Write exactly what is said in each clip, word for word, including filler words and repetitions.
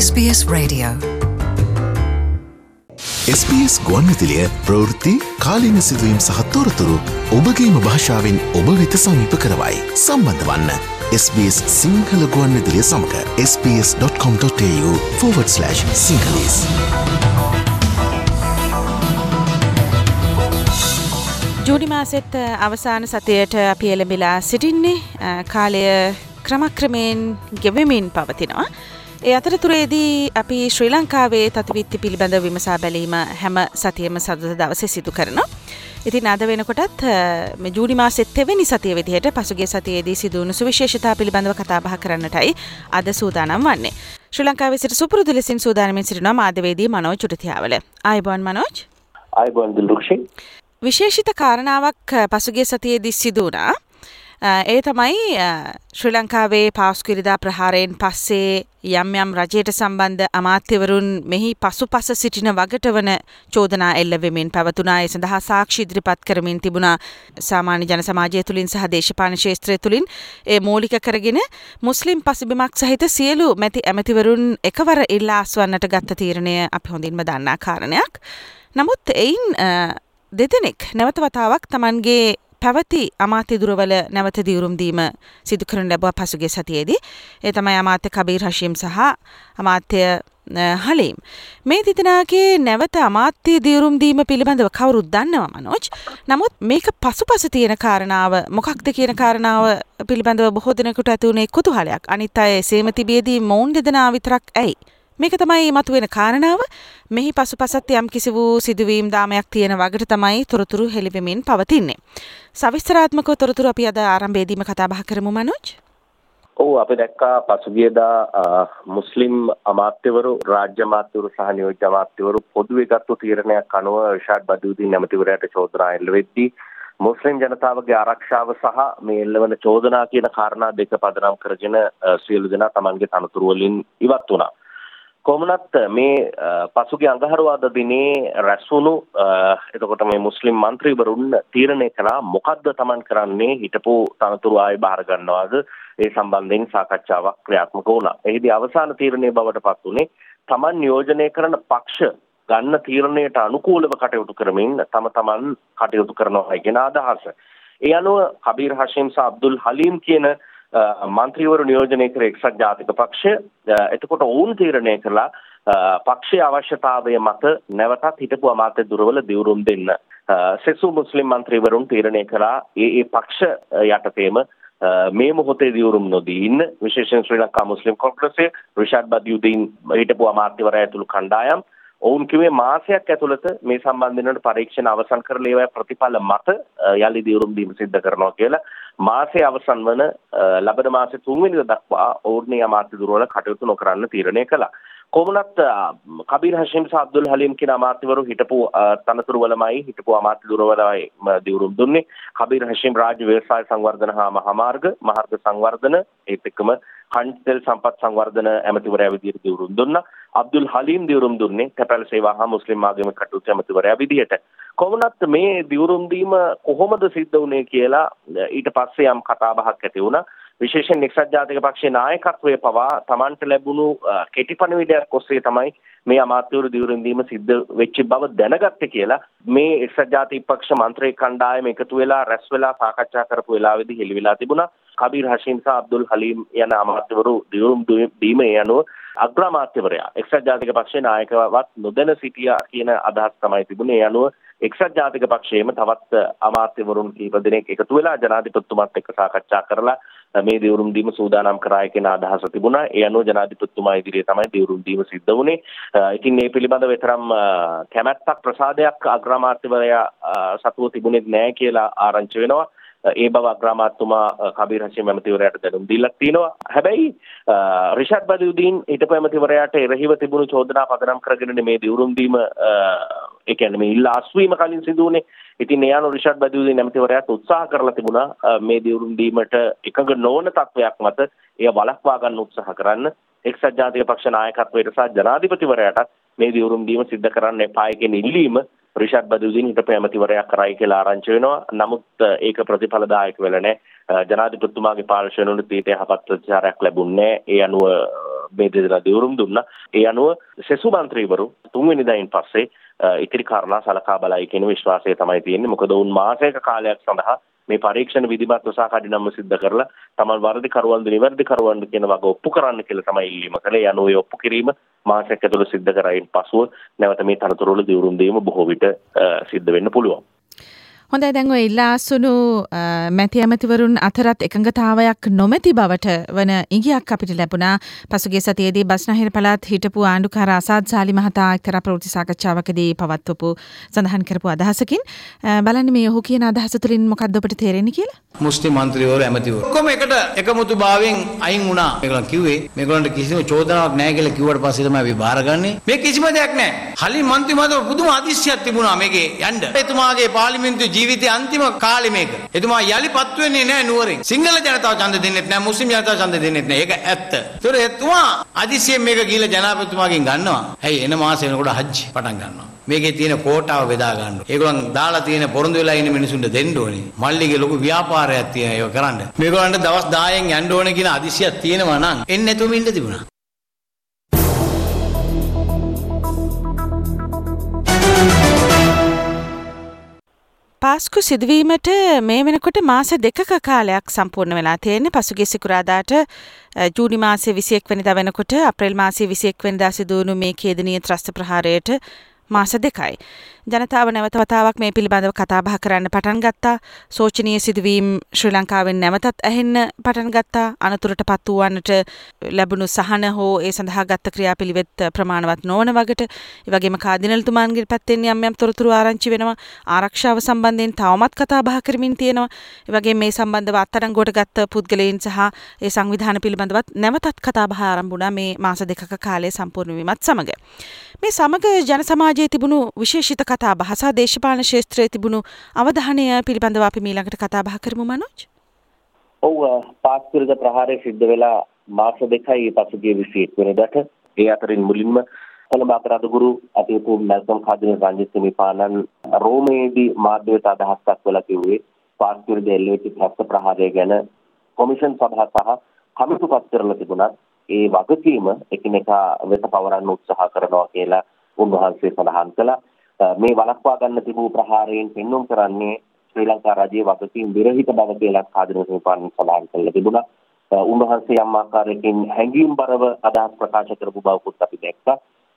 S B S Radio. S B S ගුවන්විදුලිය ප්‍රවෘත්ති කාලීන සිදුවීම් සහ තොරතුරු ඔබගේම භාෂාවෙන් ඔබ වෙත සමීප කරවයි. සම්බන්ධ වන්න S B S සිංහල ගුවන්විදුලිය සමග sbs.com.au forward slash sinhalese. ජූනි මාසෙත් අවසාන සතියට අපි එළඹිලා සිටින්නේ. කාලය ක්‍රමක්‍රමයෙන් ගෙවෙමින් පවතිනවා. ඒ අතරතුරේදී අපි ශ්‍රී ලංකාවේ තතිවිත්ති පිළිබඳ විමසා බැලීම හැම සතියෙම සඳුදා දවසේ සිදු කරනවා. ඉතින් අද වෙනකොටත් මේ ජූනි මාසෙත් තෙවැනි සතිය විදිහට පසුගිය සතියේදී සිදු වුණු සුවිශේෂතා පිළිබඳව කතා බහ කරන්නටයි අද සූදානම් වන්නේ. ශ්‍රී ලංකාවේ සිට සුපුරුදු ලෙසින් සූදානම්ෙන් සිටිනවා මාධ්‍යවේදී මනෝජ් චුටතියාවල. ආයුබෝවන් මනෝජ්. ආයුබෝවන් දිල්රුක්ෂි. විශේෂිත කාරණාවක් පසුගිය සතියේදී සිදු වුණා. ඒ තමයි ශ්‍රී ලංකාවේ පාස්කුරිදා ප්‍රහාරයෙන් පස්සේ යම් යම් රජයට සම්බන්ධ අමාත්‍යවරුන් මෙහි පසුපස සිටින වගට වන චෝදනා එල්ල වෙමින් පැවතුණා. ඒ සඳහා සාක්ෂි ඉදිරිපත් කරමින් තිබුණා. සාමාන්‍ය ජන සමාජය තුළින් සහ දේශපාලන ක්ෂේත්‍රය තුළින් ඒ මූලික කරගෙන මුස්ලිම් පසුබිමක් සහිත සියලු මැති ඇමතිවරුන් එකවර ඉල්ලා අස්වන්නට ගත්ත තීරණය අපි හොඳින්ම දන්නා කාරණයක්. නමුත් එයින් දෙදෙනෙක් නැවත වතාවක් Tamanගේ පැවති අමාත්‍ය දුරවල නැවත දියුරුම් දීම සිදු කරන ලැබුවා පසුගිය සතියේදී. ඒ තමයි අමාත්‍ය කබීර් හෂීම් සහ අමාත්‍ය හලීම්. මේ දෙදෙනාගේ නැවත අමාත්‍ය දියුරුම් දීම පිළිබඳව කවුරුත් දන්නවා මනෝජ්. නමුත් මේක පසුපස තියෙන කාරණාව මොකක්ද කියන කාරණාව පිළිබඳව බොහෝ දෙනෙකුට ඇති වුණේ කුතුහලයක්. අනිත් අය එසේම තිබියදී මොවුන් දෙදෙනා විතරක් ඇයි? මේක තමයි මතුවෙන කාරණාව. මෙහි පසුපසත් යම් කිසි වූ සිදුවීම් දාමයක් තියෙන වගට තමයි තොරතුරු හෙළිවෙමින් පවතින්නේ. සවිස්තරාත්මකව තොරතුරු අපි අද ආරම්භයේදීම කතා බහ කරමු මනෝජ්. ඔව් අපි දැක්කා පසුගියදා මුස්ලිම් අමාත්‍යවරු රාජ්‍ය අමාත්‍යවරු සහ නියෝජ්‍ය අමාත්‍යවරු පොදුවේ ගත්තු තීරණයක් අනුව රිෂාඩ් බදියුදීන් ඇමතිවරයාට චෝදනා එල්ල වෙද්දී මුස්ලිම් ජනතාවගේ ආරක්ෂාව සහ මේ එල්ලවන චෝදනා කියන කාරණා දෙක පදනම් කරගෙන සියලු දෙනා Tamanගේ තනතුරු වලින් ඉවත් වුණා. කොමුණත් මේ පසුගිය අඟහරුවාදා දිනේ රැස්වුණු එතකොට මේ මුස්ලිම් മന്ത്രിවරුන් තීරණය කළා මොකද්ද Taman කරන්නේ හිටපු තනතුරු ආයෙ බාර ගන්නවාද ඒ සම්බන්ධයෙන් සාකච්ඡාවක් ක්‍රියාත්මක වුණා. එහිදී අවසාන තීරණය බවට පත් වුණේ Taman නියෝජනය කරන පක්ෂ ගන්න තීරණයට අනුකූලව කටයුතු කරමින් තම තමන් කටයුතු කරනවා කියන අදහස. ඒ අනුව කබීර් හෂීම් සහ අබ්දුල් හලීම් කියන මන්ත්‍රීවරු නියෝජනය කර එක්සත් ජාතික පක්ෂය එතකොට ඔවුන් තීරණය කළා පක්ෂයේ අවශ්‍යතාවය මත නැවතත් හිටපු අමාත්‍ය දුරවල දියුරුම් දෙන්න. සෙසු මුස්ලිම් මන්ත්‍රීවරුන් තීරණය කළා ඒ ඒ පක්ෂ යටතේම මේ මොහොතේ දියුරුම් නොදී ඉන්න විශේෂයෙන් ශ්‍රී ලංකා මුස්ලිම් කොංග්‍රසයේ රිෂාඩ් බදියුදීන් හිටපු අමාත්‍යවරයා ඇතුළු කණ්ඩායම් ඔවුන් කිව්වේ මාසයක් ඇතුළත මේ සම්බන්ධයෙන් පරීක්ෂණ අවසන් කරලා ඒවා ප්‍රතිඵල මත යලි දියුරුම් දීම සිද්ධ කරනවා කියලා මාසයේ අවසන් වන ලබන මාසේ තුන් වෙනිදා දක්වා ඔවුන් මේ අමාත්‍ය දුරවල කටයුතු නොකරන්න තීරණය කළා. කොමුණත් කබීර් හෂීම් සහ අබ්දුල් හලීම් කියන අමාත්‍යවරු හිටපු තනතුරු වලමයි හිටපු අමාත්‍ය දුරවලයි දියුරුම් දුන්නේ. කබීර් හෂීම් රාජ්‍ය ව්‍යවසාය සංවර්ධන හා මහාමාර්ග මාර්ග සංවර්ධන ඒත් එක්කම කන්ටෙල් සම්පත් සංවර්ධන ඇමතිවරයා විදිහට දියුරුම් දුන්නා. අබ්දුල් හලීම් දියුරුම් දුන්නේ තැපැල් සේවා හා මුස්ලිම් ආගමික කටයුතු ඇමතිවරයා විදිහට. කොමුණත් මේ දියුරුම් දීම කොහොමද සිද්ධ වුනේ කියලා ඊට පස්සේ යම් කතා බහක් ඇති වුණා. විශේෂයෙන් එක්සත් ජාතික පක්ෂයේ නායකත්වයේ පවා Tamanට ලැබුණු කෙටි පණිවිඩයක් ඔස්සේ තමයි මේ අමාත්‍යවරු දියුරුම් දීම සිද්ධ වෙච්ච බව දැනගත්තේ කියලා මේ එක්සත් ජාතික පක්ෂ මන්ත්‍රී කණ්ඩායම එකතු වෙලා රැස් වෙලා සාකච්ඡා කරපු වෙලාවේදී හෙළි වෙලා තිබුණා. කබීර් හෂීම් සහ අබ්දුල් හලීම් යන අමාත්‍යවරු දියුරුම් දීම යනුව අග්‍ර අමාත්‍යවරයා එක්සත් ජාතික පක්ෂයේ නායකවත් නොදැන සිටියා කියන අදහස් තමයි තිබුණේ. ඒ අනුව එක්සත් ජාතික පක්ෂයේම තවත් අමාත්‍යවරුන් කීප දෙනෙක් එකතු වෙලා ජනාධිපතිතුමාත් එක්ක සාකච්ඡා කරලා මේ දියුරුම් දීම සූදානම් කරායි කියන අදහස තිබුණා. ඒ අනුව ජනාධිපතිතුමා ඉදිරියේ තමයි දියුරුම් දීම සිද්ධ වුණේ. ඉතින් මේ පිළිබඳව තරම් කැමැත්තක් ප්‍රසාදයක් අග්‍රාමාත්‍යවරයා සතුව තිබුණේ නැහැ කියලා ආරංචි වෙනවා. ඒ බව අග්‍රාමාත්‍යතුමා කබීර් හෂීම් ඇමතිවරයාට දැනුම් දීලා තිනවා. හැබැයි රිෂාඩ් බදියුදීන් හිටපු ඇමතිවරයාට එරෙහිව තිබුණු චෝදනා පදනම් කරගෙන මේ දියුරුම් දීම ඒ කියන්නේ මේ ඉල්ලා අස්වීම කලින් සිදු වුණේ. ඉතින් ඒ අනුව රිෂාඩ් බදියුදීන් ඇමතිවරයාට උත්සාහ කරලා තිබුණා මේ දියුරුම් දීමට එකඟ නොවන තත්වයක් මත එය වළක්වා ගන්න උත්සාහ කරන්න. එක්සත් ජාතික පක්ෂ නායකත්වයට සහ ජනාධිපතිවරයාට මේ දියුරුම් දීම සිද්ධ කරන්න එපායි කියන ඉල්ලීම රිෂාඩ් බදියුදීන් හිටපු ඇමතිවරයා කරයි කියලා ආරංචි වෙනවා. නමුත් ඒක ප්‍රතිඵලදායක වෙලා නැහැ. ජනාධිපතිතුමාගේ පාර්ශ්වයෙන් ඊට යහපත් ප්‍රතිචාරයක් ලැබුණේ නැහැ. ඒ අනුව මේ දෙදෙනා දිවුරුම් දුන්නා. ඒ අනුව සෙසු මන්ත්‍රීවරු තුන්වෙනිදායින් පස්සේ ඉතිරි කාරණා සලකා බලයි කියන විශ්වාසය තමයි තියෙන්නේ. මොකද උන් මාසයක කාලයක් සඳහා මේ පරීක්ෂණ විධිමත් සහ කඩිනම්ව සිද්ධ කරලා තමන් වර්ධි කරුවන්ද නිවැරදි කරුවන්ද කියන වග ඔප්පු කරන්න කියලා තමයි ඉල්ලීම කළේ. යනෝ ඒ ඔප්පු කිරීම මාසයක් ඇතුළත සිද්ධ කරයින් පසුව නැවත මේ තනතුරු වල දිවුරුම් දීම බොහෝ විට සිද්ධ වෙන්න පුළුවන්. හොඳයි දැන් ඔය ඉල්ලා අසුණු මැති ඇමතිවරුන් අතරත් එකඟතාවයක් නොමැති බවට වන ඉඟියක් අපිට ලැබුණා. පසුගිය සතියේදී බස්නාහිර පළාත් හිටපු ආණ්ඩුකාර අසාද් සාලි මහතා එක්තරා ප්‍රවෘත්ති සාකච්ඡාවකදී පවත්වපු සඳහන් කරපු අදහසකින් බලන්න මේ ඔහු කියන අදහස තුළින් මොකක්ද ඔබට තේරෙන්නේ කියලා. මුස්ලිම් මන්ත්‍රීවරු ඇමතිවරු කොහොම එකට එකමුතු භාවයෙන් අයින් වුණා. මේගොල්ලන් කිව්වේ මේගොල්ලන්ට කිසිම චෝදනාවක් නැහැ කියලා කිව්වට පස්සේ තමයි අපි බාරගන්නේ. මේ කිසිම දෙයක් නැහැ. හලින් මන්ත්‍රී මහත්මයා පුදුම අදිශ්‍යයක් තිබුණා මේකේ යන්න. එතුමාගේ පාර්ලිමේන්තු ජීවිතයේ අන්තිම කාලෙ මේක. එතුමා යලිපත් වෙන්නේ නැහැ නුවරින්. සිංහල ජනතාව ඡන්ද දෙන්නෙත් නැහැ, මුස්ලිම් ජනතාව ඡන්ද දෙන්නෙත් නැහැ. ඒක ඇත්ත. ඒතර එතුමා අදිසියෙන් මේක ගිහලා ජනාධිපතිතුමාගෙන් ගන්නවා. ඇයි එන මාසෙ වෙනකොට හජ්ජි පටන් ගන්නවා. මේකේ තියෙන කෝටාව බෙදා ගන්නවා. ඒගොල්ලන් දාලා තියෙන පොරොන්දු වෙලා ඉන්න මිනිසුන්ට දෙන්න ඕනේ. මල්ලිගේ ලොකු ව්‍යාපාරයක් තියෙනවා ඒක කරන්න. මේගොල්ලන්ට දවස් දහයෙන් යන්න ඕනේ කියන අදිසියක් තියෙනවා නම් එන්නේ නැතුවම ඉන්න තිබුණා. පාස්කු සිදුවීමට මේ වෙනකොට මාස දෙකක කාලයක් සම්පූර්ණ වෙලා තියෙන්නේ. පසුගිය සිකුරාදාට ජූනි මාසයේ විසිඑක වෙනිදා වෙනකොට අප්‍රේල් මාසයේ විසිඑක වෙනිදා සිදු වුණු මේ ඛේදනීය ත්‍රස්ත ප්‍රහාරයට මාස දෙකයි. ජනතාව නැවත වතාවක් මේ පිළිබඳව කතා බහ කරන්න පටන් ගත්තා. සෝචනීය සිදුවීම් ශ්‍රී ලංකාවෙන් නැවතත් ඇහෙන්න පටන් ගත්තා. අනතුරට පත් වූවන්ට ලැබුණු සහන හෝ ඒ සඳහා ගත්ත ක්‍රියාපිළිවෙත් ප්‍රමාණවත් නොවන වගට, ඒ වගේම කාදිනල්තුමාන්ගේ පැත්තෙන් යම් යම් තොරතුරු ආරංචි වෙනවා. ආරක්ෂාව සම්බන්ධයෙන් තවමත් කතා බහ කරමින් තියෙනවා. ඒ වගේම මේ සම්බන්ධව අත්අඩංගුවට ගත්ත පුද්ගලයන් සහ ඒ සංවිධාන පිළිබඳවත් නැවතත් කතා බහ ආරම්භ වුණා මේ මාස දෙකක කාලය සම්පූර්ණ වීමත් සමග. මේ සමග ජන සමාජයේ තිබුණු විශේෂිත කතා බහ සහ දේශපාලන ක්ෂේත්‍රයේ තිබුණු අවධානය පිළිබඳව අපි ඊළඟට කතා බහ කරමු මනෝජ්. ඔව් පාස්කු ප්‍රහාරය සිද්ධ වෙලා මාස දෙකයි පසුගිය විසිඑක වෙනිදාට. ඒ අතරින් මුලින්ම කොළඹ අපරාධ ගුරු අතිපු මල්කම් කාදින රංජිත් හිමිපාණන් රෝමේදී මාධ්‍යයට අදහස් දක්වලා කිව්වේ පාස්කු දෙල්ලේටි ත්‍රස්ත ප්‍රහාරය ගැන කොමිෂන් සභාව සහ කමිටු පත් කරලා තිබුණත් ඒ වගකීම එකිනෙකා වෙත පවරන්න උත්සාහ කරනවා කියලා උන්වහන්සේ සඳහන් කළා. මේ වළක්වා ගන්න තිබූ ප්‍රහාරයෙන් පෙන්වුම් කරන්නේ ශ්‍රී ලංකා රජයේ වගකීම් විරහිත බව කියලා කාදින හිමිපාණන් සඳහන් කළා තිබුණා. උන්වහන්සේ යම් ආකාරයකින් හැඟීම්බරව අදහස් ප්‍රකාශ කරපු බවකුත් අපි දැක්කා.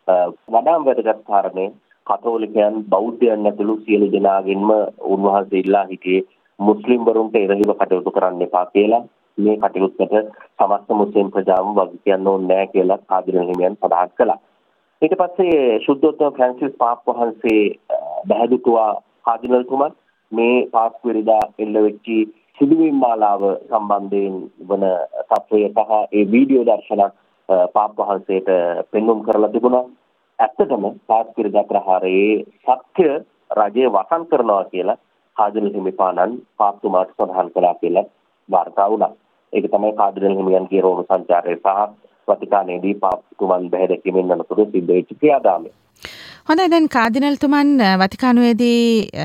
වඩාම වැදගත් කාරණේ කතෝලිකයන් බෞද්ධයන් ඇතුළු සියලු දෙනාගෙන්ම උන්වහන්සේ ඉල්ලා හිටියේ මුස්ලිම් වරුන්ට එරෙහිව කටයුතු කරන්න එපා කියලා. මේ කටයුත්තට සමස්ත මුස්ලිම් ප්‍රජාව වග කියන්න ඕනේ නැහැ කියලා කාදින හිමියන් සඳහන් කළා. ඊට පස්සේ ශුද්ධෝත්තම ෆ්‍රැන්සිස් පාප් වහන්සේ බැහැදුතුවා කාදිනල්තුමන් මේ පාස්කු වෙනිදා එල්ල වෙච්චි සිදුවීම් මාලාව සම්බන්ධයෙන් වන තත්ත්වය සහ ඒ වීඩියෝ දර්ශන පාප් වහන්සේට පෙන්වුම් කරලා තිබුණා. ඇත්තටම පාස්කු වෙනිදා ප්‍රහාරයේ සත්‍ය රජය වසන් කරනවා කියලා කාදිනල් හිමිපාණන් පාප්තුමාට සඳහන් කළා කියලා වාර්තා වුණා. ඒක තමයි කාදිනල් හිමියන්ගේ රෝම සංචාරය සහ වතිකානයේදී පාප්තුමන් බැහැදැකීමෙන් අනතුරු සිද්ධ වෙච්ච ක්‍රියාදාමය. හොඳයි දැන් කාදිනල්තුමන් වතිකානුවේදී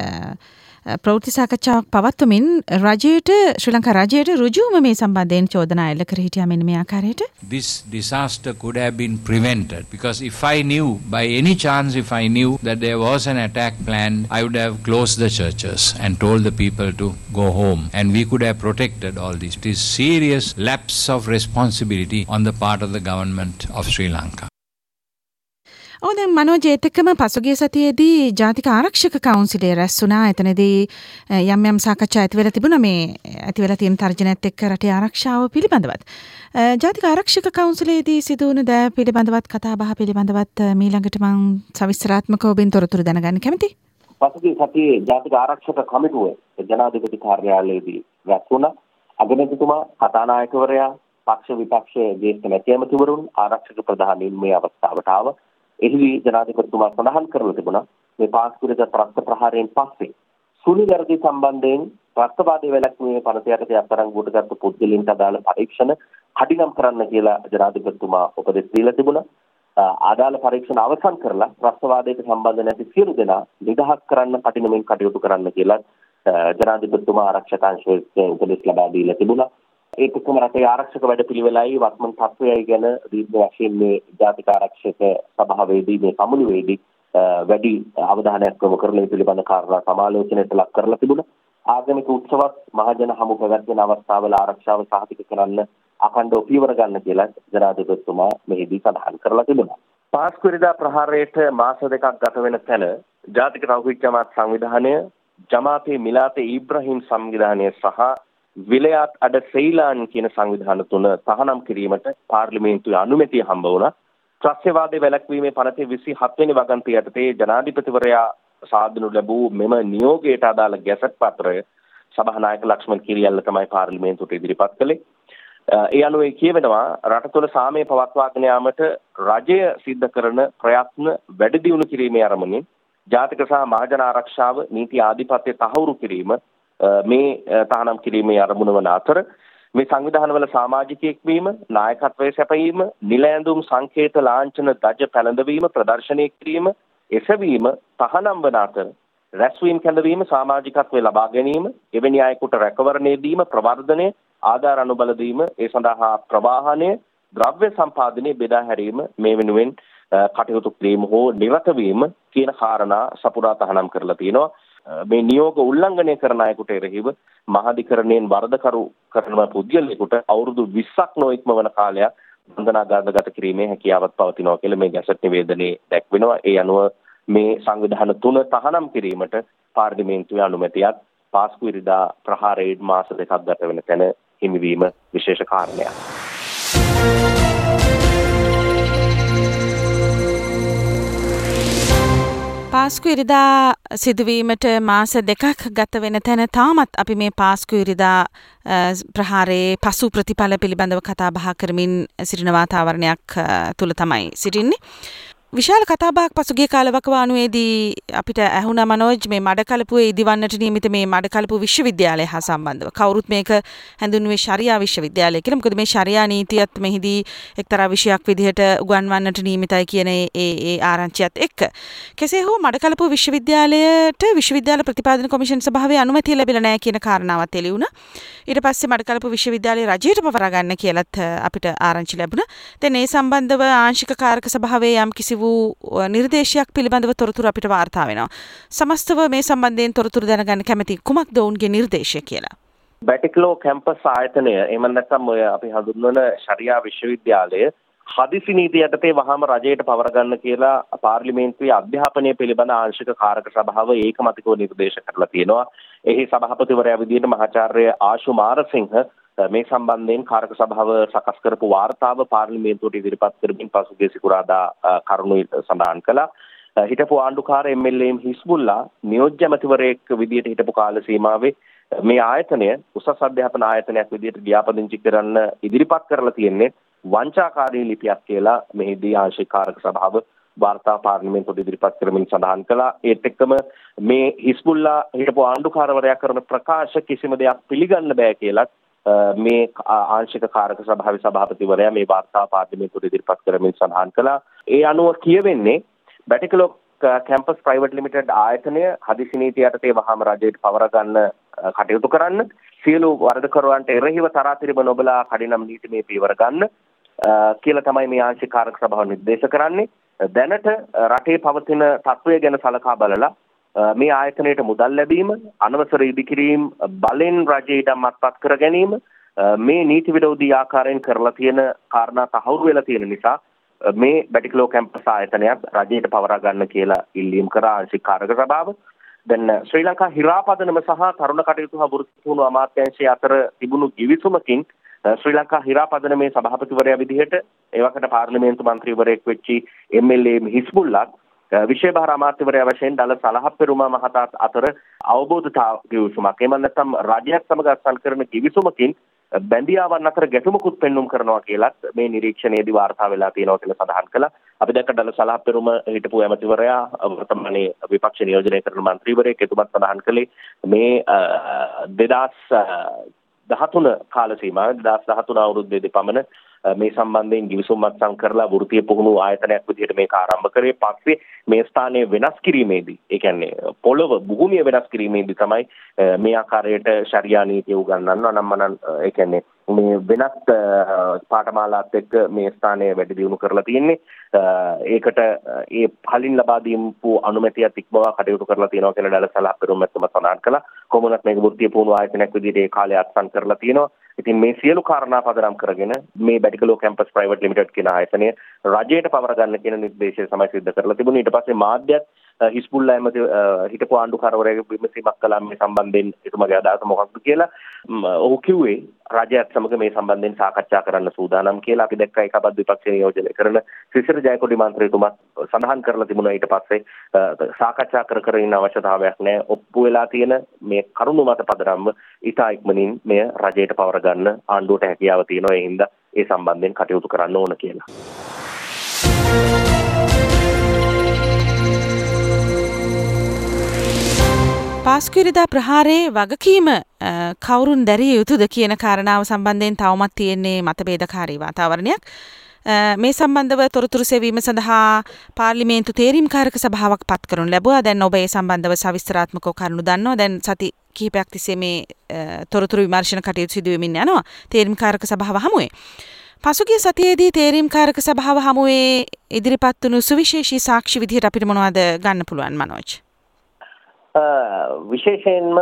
ප්‍රවෘත්ති සාකච්ඡාවක් පවත්වමින් රජයට ශ්‍රී ලංකා රජයට ඍජුවම මේ සම්බන්ධයෙන් චෝදනා එල්ල කර හිටියා මෙන්න මේ ආකාරයට. This disaster could have been prevented because if I knew, by any chance if I knew that there was an attack planned, I would have closed the churches and told the people to go home and we could have protected all this. It is serious lapse of responsibility on the part of the government of Sri Lanka. ඔව් දැන් මනෝජ් ඒත් එක්කම පසුගිය සතියේදී ජාතික ආරක්ෂක කවුන්සිලය රැස් වුණා. එතනදී යම් යම් සාකච්ඡා ඇති වෙලා තිබුණා මේ ඇති වෙලා තියෙන තර්ජනයත් එක්ක රටේ ආරක්ෂාව පිළිබඳවත්. ජාතික ආරක්ෂක කවුන්සිලයේදී සිදු වුණු දෑ පිළිබඳවත් කතා බහ පිළිබඳවත් මීළඟට මම සවිස්තරාත්මකව ඔබෙන් තොරතුරු දැනගන්න කැමතියි. පසුගිය සතියේ ජාතික ආරක්ෂක කමිටුව ජනාධිපති කාර්යාලයේදී රැස් වුණා. අගමැතිතුමා, කතානායකවරයා, පක්ෂ විපක්ෂ ජ්‍යෙෂ්ඨ මැති ඇමතිවරුන්, ආරක්ෂක ප්‍රධානීන් මේ අවස්ථාවට ආවා. එහිදී ජනාධිපතිතුමා සඳහන් කරලා තිබුණා මේ පාස්කු වෙනිදා ත්‍රස්ත ප්‍රහාරයෙන් පස්සේ සුළු වැරදි සම්බන්ධයෙන් ත්‍රස්තවාදී වැළැක්වීමේ පනත යටතේ අත්අඩංගුවට ගත්ත පුද්ගලයන්ට අදාළ පරීක්ෂණ කඩිනම් කරන්න කියලා ජනාධිපතිතුමා උපදෙස් දීලා තිබුණා. ආදාළ පරීක්ෂණ අවසන් කරලා ත්‍රස්තවාදයට සම්බන්ධ නැති සියලු දෙනා නිදහස් කරන්න කටිනමින් කටයුතු කරන්න කියලා ජනාධිපතිතුමා ආරක්ෂක අංශයෙන් උපදෙස් ලබා දීලා තිබුණා. ඒත් එක්කම රටේ ආරක්ෂක වැඩපිළිවෙලයි වත්මන් තත්ත්වයයි ගැන දීර්ඝ වශයෙන් මේ ජාතික ආරක්ෂක සභාවේදී මේ සමුළුවේදී වැඩි අවධානයක් යොමු කරලා මේ පිළිබඳ කාරණා සමාලෝචනයට ලක් කරලා තිබුණා. ආගමික උත්සවත් මහජන හමු පැවැත්වෙන අවස්ථාවල ආරක්ෂාව සහතික කරන්න අඛණ්ඩව පියවර ගන්න කියලා ජනාධිපතිතුමා මෙහිදී සඳහන් කරලා තිබුණා. පාස්කුරිදා ප්‍රහාරයට මාස දෙකක් ගත වෙන තැන ජාතික තෞහීද් ජමාත් සංවිධානය, ජමාතේ මිලාතේ ඉබ්‍රහීම් සංවිධානය සහ විලයාත් අඩ සෙයිලාන් කියන සංවිධාන තුන තහනම් කිරීමට පාර්ලිමේන්තුවේ අනුමැතිය හම්බ වුණා. ත්‍රස්තවාදයේ වැළැක්වීමේ පනතේ විසිහත් වෙනි වගන්තිය යටතේ ජනාධිපතිවරයා සාදනු ලැබූ මෙම නියෝගයට අදාළ ගැසට් පත්‍රය සභානායක ලක්ෂ්මන් කිරියල්ල තමයි පාර්ලිමේන්තුවට ඉදිරිපත් කළේ. ඒ අනුව කියවෙනවා රට තුළ සාමය පවත්වාගෙන යාමට රජය සිද්ධ කරන ප්‍රයත්න වැඩි දියුණු කිරීමේ අරමුණින් ජාතික සහ මහජන ආරක්ෂාව නීති ආධිපත්‍ය තහවුරු කිරීම මේ තහනම් කිරීමේ අරමුණ වන අතර මේ සංවිධානවල සමාජිකයෙක් වීම, නායකත්වයේ සැපයීම, නිල ඇඳුම් සංකේත ලාංඡන දජ පැළඳවීම ප්‍රදර්ශනය කිරීම, එසවීම තහනම් වන අතර රැස්වීම කැඳවීම සමාජිකත්වයේ ලබා ගැනීම, එවැනි අයෙකුට රැකවරණය දීම, ප්‍රවර්ධනය, ආධාර අනුබල දීම, ඒ සඳහා ප්‍රවාහනය, ද්‍රව්‍ය සම්පාදනය බෙදා හැරීම මේ වෙනුවෙන් කටයුතු කිරීම හෝ නිරත වීම කියන කාරණා සපුරා තහනම් කරලා තියෙනවා. මේ නියෝග උල්ලංඝනය කරන අයෙකුට එරෙහිව මහාධිකරණයෙන් වරදකරු කරන පුද්ගලයෙකුට අවුරුදු විස්සක් නොඉක්මවන කාලයක් බන්ධනාගාරගත කිරීමේ හැකියාවක් පවතිනවා කියලා මේ ගැසට් නිවේදනයේ දැක්වෙනවා. ඒ අනුව මේ සංවිධාන තුන තහනම් කිරීමට පාර්ලිමේන්තුවේ අනුමැතියක් පාස්කු ඉරිදා ප්‍රහාරයෙන් මාස දෙකක් ගත වෙන තැන හිමිවීම විශේෂ කාරණයක්. පාස්කු ඉරිදා සිදුවීමට මාස දෙකක් ගත වෙන තැන තාමත් අපි මේ පාස්කු ඉරිදා ප්‍රහාරයේ පසු ප්‍රතිඵල පිළිබඳව කතා බහ කරමින් සිටින වාතාවරණයක් තුල තමයි සිටින්නේ. විශාල කතාබහක් පසුගිය කාලවකවානුවේදී අපිට ඇහුණා මනෝජ් මේ මඩකලපුවේ ඉදිවන්නට නියමිත මේ මඩකලපුව විශ්වවිද්‍යාලය හා සම්බන්ධව. කවුරුත් මේක හැඳින්වුවේ ශරියා විශ්වවිද්‍යාලය කියලා. මොකද මේ ශරියා නීතියත් මෙහිදී එක්තරා විෂයක් විදිහට උගන්වන්නට නියමිතයි කියන ඒ ඒ ආරංචියත් එක්ක. කෙසේ හෝ මඩකලපුව විශ්වවිද්‍යාලයට විශ්වවිද්‍යාල ප්‍රතිපාදන කොමිෂන් සභාවේ අනුමැතිය ලැබිලා නැහැ කියන කාරණාවත් එළි වුණා. ඊට පස්සේ මඩකලපුව විශ්වවිද්‍යාලය රජයට පවරා ගන්න කියලාත් අපිට ආරංචි ලැබුණා. දැන් ඒ සම්බන්ධව ආංශික කාරක සභාවේ යම් කිසි වූ නිර්දේශයක් පිළිබඳව තොරතුරු අපිට වාර්තා වෙනවා. සමස්තව මේ සම්බන්ධයෙන් තොරතුරු දැනගන්න කැමති කුමක්ද ඔවුන්ගේ නිර්දේශය කියලා? බැටික්ලෝ කැම්පස් ආයතනය එහෙම නැත්නම් ඔය අපි හඳුන්වන ශරියා විශ්වවිද්‍යාලය හදිසි නීති යටතේ වහාම රජයට පවර ගන්න කියලා පාර්ලිමේන්තුවේ අධ්‍යාපනය පිළිබඳ ආංශික කාරක සභාව ඒකමතිකව නිර්දේශ කරලා තියෙනවා. එහි සභාපතිවරයා විදිහට මහාචාර්ය ආශු මාරසිංහ මේ සම්බන්ධයෙන් කාරක සභාව සකස් කරපු වාර්තාව පාර්ලිමේන්තුවට ඉදිරිපත් කරමින් පසුගිය සිකුරාදා කරුණු සඳහන් කළා. හිටපු ආණ්ඩුකාර එම් එල් ඒ හිස්බුල්ලා නියෝජ්‍ය ඇමතිවරයෙක් විදිහට හිටපු කාල සීමාවේ මේ ආයතනය උසස් අධ්‍යාපන ආයතනයක් විදිහට ව්‍යාපදිංචි කරන්න ඉදිරිපත් කරලා තියෙන්නේ වංචාකාරී ලිපියක් කියලා මෙහිදී ආංශික කාරක සභාව වාර්තා පාර්ලිමේන්තුවට ඉදිරිපත් කරමින් සඳහන් කළා. ඒත් එක්කම මේ හිස්බුල්ලා හිටපු ආණ්ඩුකාරවරයා කරන ප්‍රකාශ කිසිම දෙයක් පිළිගන්න බෑ කියලා මේ ආංශික කාරක සභාවේ සභාපතිවරයා මේ වාර්තා පාර්ලිමේන්තුවට ඉදිරිපත් කරමින් සඳහන් කළා. ඒ අනුව කියවෙන්නේ බැටිකලෝ කැම්පස් ප්‍රයිවට් ලිමිටඩ් ආයතනය හදිසි නීති යටතේ වහාම රජයට පවර ගන්න කටයුතු කරන්න, සියලු වරදකරුවන්ට එරෙහිව තරාතිරම නොබලා කඩිනම් නීතිමය පියවර ගන්න කියලා තමයි මේ ආංශික කාරක සභාව නිර්දේශ කරන්නේ. දැනට රටේ පවතින තත්ත්වය ගැන සලකා බලලා මේ ආයතනයට මුදල් ලැබීම, අනවසර ඉදිකිරීම, බලෙන් රජයේ ඉඩම් අත්පත් කර ගැනීම මේ නීති විරෝධී ආකාරයෙන් කරලා තියෙන කාරණා තහවුරු වෙලා තියෙන නිසා මේ බැටික්ලෝ කැම්පස් ආයතනයත් රජයට පවරා ගන්න කියලා ඉල්ලීම් කරා ආංශික කාරක සභාව. දැන් ශ්‍රී ලංකා හිරාපදනම සහ තරුණ කටයුතු හා වෘත්ති පුහුණු අමාත්‍යාංශය අතර තිබුණු ගිවිසුමකින් ශ්‍රී ලංකා හිරාපදනමේ සභාපතිවරයා විදිහට ඒවකට පාර්ලිමේන්තු මන්ත්‍රීවරයෙක් වෙච්චි එම් එල් ඒ හිස්බුල්ලා විශේෂ බාර අමාත්‍යවරයා වශයෙන් ඩල සලහප්පෙරුමා මහතා අතර අවබෝධතා ගිවිසුමක්. එහෙම නැත්නම් රජයක් සමග අත්සන් කරන ගිවිසුමකින් බැඳියාවන් අතර ගැටුමකුත් පෙන්눔 කරනවා කියලත් මේ නිරීක්ෂණයේදී වාර්තා වෙලා තියෙනවා කියලා සඳහන් කළා. අපි දැක්ක ඩල සලහප්පෙරුම හිටපු ඇමතිවරයා වර්තමානයේ විපක්ෂ නියෝජනය කරන මන්ත්‍රීවරයෙක් එතුමත් සඳහන් කළේ මේ දෙදාස් දහතුන කාල සීමාව දෙදාස් දහතුන අවුරුද්දේදී පමණ මේ සම්බන්ධයෙන් ගිවිසුම් අත්සන් කරලා වෘත්තීය පුහුණු ආයතනයක් විදිහට මේක ආරම්භ කරේ. පස්සේ මේ ස්ථානය වෙනස් කිරීමේදී, ඒ කියන්නේ පොළව භූමිය වෙනස් කිරීමේදී තමයි මේ ආකාරයට ශරියා නීතිය උගන්වන්න අනම්මනම් ඒ කියන්නේ මේ වෙනත් පාඨමාලාත් එක්ක මේ ස්ථානය වැඩි දියුණු කරලා තියෙන්නේ. ඒකට ඒ පහලින් ලබා දීපු අනුමැතියත් ඉක්මවා කටයුතු කරලා තියෙනවා කියලා ඩැලසලා පෙරමුණ මැතිතුමා සඳහන් කළා. කොමුණත් මේක වෘත්තීය පුහුණු ආයතනයක් විදිහට ඒ කාලය අත්සන් කරලා තියෙනවා. ඉතින් මේ සියලු කාරණා පදනම් කරගෙන මේ බැටිකලෝ කැම්පස් ප්‍රයිවට් ලිමිටඩ් කියන ආයතනය රජයට පවර ගන්න කියන නිර්දේශය තමයි සිද්ධ කරලා තිබුණේ. ඊට පස්සේ මාධ්‍යත් හිස්බුල්ලා එමෙති හිටපු ආණ්ඩුකාරවරයෙකු විමසීමක් කළා මේ සම්බන්ධයෙන් එතුමාගේ අදහස මොකක්ද කියලා. ඔහු කිව්වේ රජයත් සමග මේ සම්බන්ධයෙන් සාකච්ඡා කරන්න සූදානම් කියලා. අපි දැක්කා ඒකපත් විපක්ෂ නියෝජනය කරන සිසිර ජයකොඩි මන්ත්‍රීතුමත් සඳහන් කරලා තිබුණා. ඊට පස්සේ සාකච්ඡා කර කර ඉන්න අවශ්‍යතාවයක් නැහැ. ඔප්පු වෙලා තියෙන මේ කරුණු මත පදනම්ව ඉතා ඉක්මනින් මෙය රජයට පවර ගන්න ආණ්ඩුවට හැකියාව තියෙනවා. ඒ හින්දා ඒ සම්බන්ධයෙන් කටයුතු කරන්න ඕන කියලා. පාස්කුවිරිදා ප්‍රහාරයේ වගකීම කවුරුන් දැරිය යුතුද කියන කාරණාව සම්බන්ධයෙන් තවමත් තියෙන්නේ මතභේදකාරී වාතාවරණයක්. මේ සම්බන්ධව තොරතුරු සෙවීම සඳහා පාර්ලිමේන්තු තේරීම්කාරක සභාවක් පත් කරනු ලැබුවා. දැන් ඔබ ඒ සම්බන්ධව සවිස්තරාත්මකව කරුණු දන්නවා. දැන් සති කිහිපයක් තිස්සේ මේ තොරතුරු විමර්ශන කටයුතු සිදු වෙමින් යනවා තේරීම්කාරක සභාව හමුවේ. පසුගිය සතියේදී තේරීම්කාරක සභාව හමුවේ ඉදිරිපත් වුණු සුවිශේෂී සාක්ෂි විදිහට අපිට මොනවද ගන්න පුළුවන් මනෝජ්? විශේෂයෙන්ම